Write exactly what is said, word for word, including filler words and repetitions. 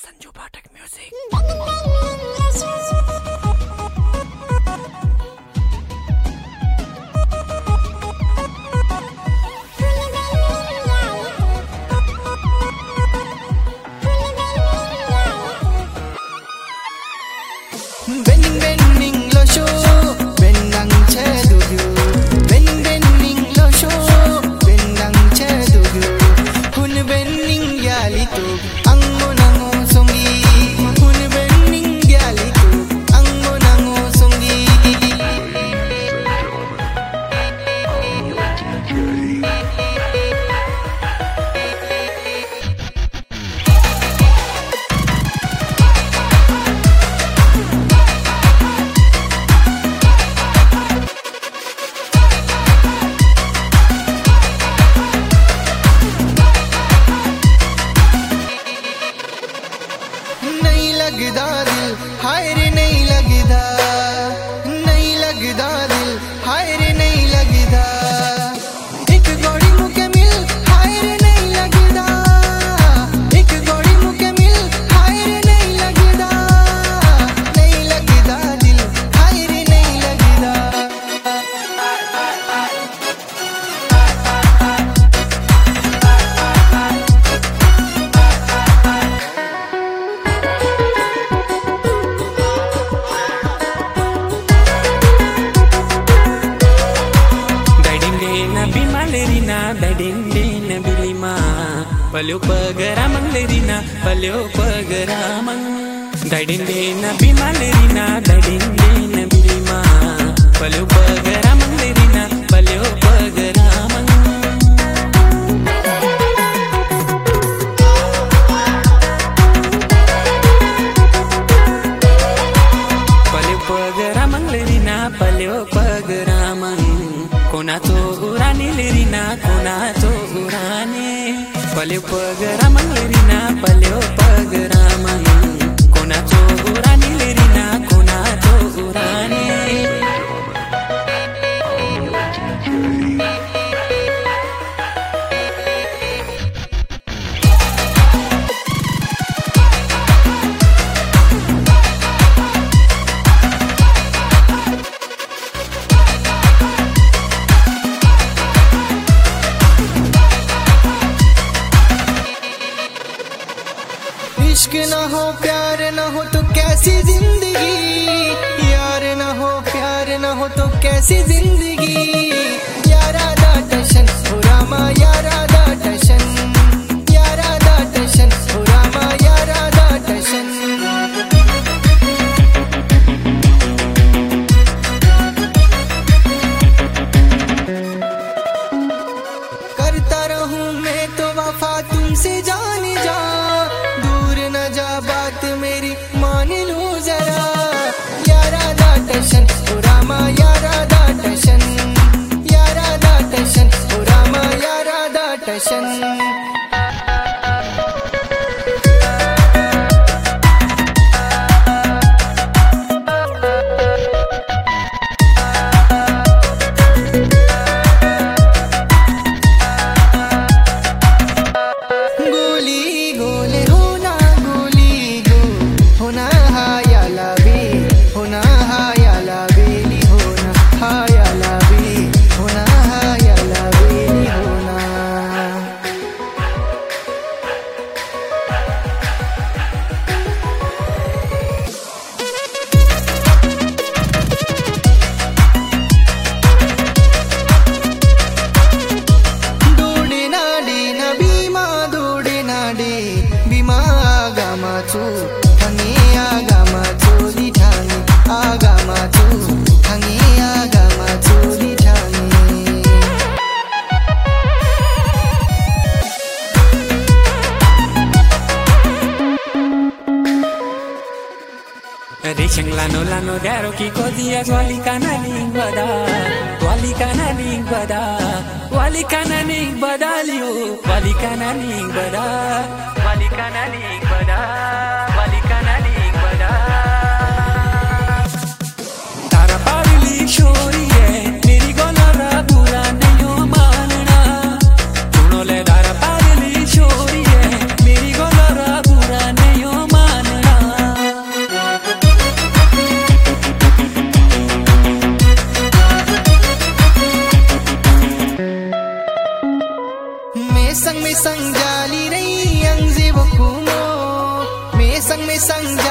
Sanju Pathak music. Bending, bending, lo show, bendang chedugu. Bending, bending, lo show, bendang chedugu. Hun bending yali tu, ango nango songi. Hun bending yali tu, ango nango songi. लगदा दिल हाय रे नहीं लगदा, नहीं लगदा दिल हाय रे नहीं लगदा। एक गोड़ी मुके मिल हाय रे नहीं लगदा, एक गोड़ी मुके मिल हाय रे नहीं लगदा। नहीं लगदा दिल हाय रे नहीं लगदा। Dading bilima palyo pagaramang lerina palyo pagaramang dading na bimalerina dading bilima palyo pagaramang lerina palyo pagaramang palyo pagaramang lerina palyo pagaramang kona to urani lerina kona to urani palyo pagaramang lerina palyo pagaramang kona to urani lerina kona to urani इश्क ना हो प्यार ना हो तो कैसी जिंदगी, यार ना हो प्यार ना हो तो कैसी जिंदगी। यारा दा टशन हो रामा यारा दा टशन, यारा दा टशन हो रामा यारा दा टशन। करता रहूं मैं तो वफा तुमसे जाने जा, बात मेरी मान लो जरा। यारा दा टशन ओ रामा यारा दा टशन, यारा दा टशन ओ रामा यारा दा टशन। Rishang lano lano daro ki kodia wali kana ning bada wali kana ning bada wali kana ning badaliyo wali kana ning bada wali kana ning bada wali kana ning bada tara parli shori hai meri golara bura nahi manna suno le tara parli shori hai meri golara bura nahi manna संग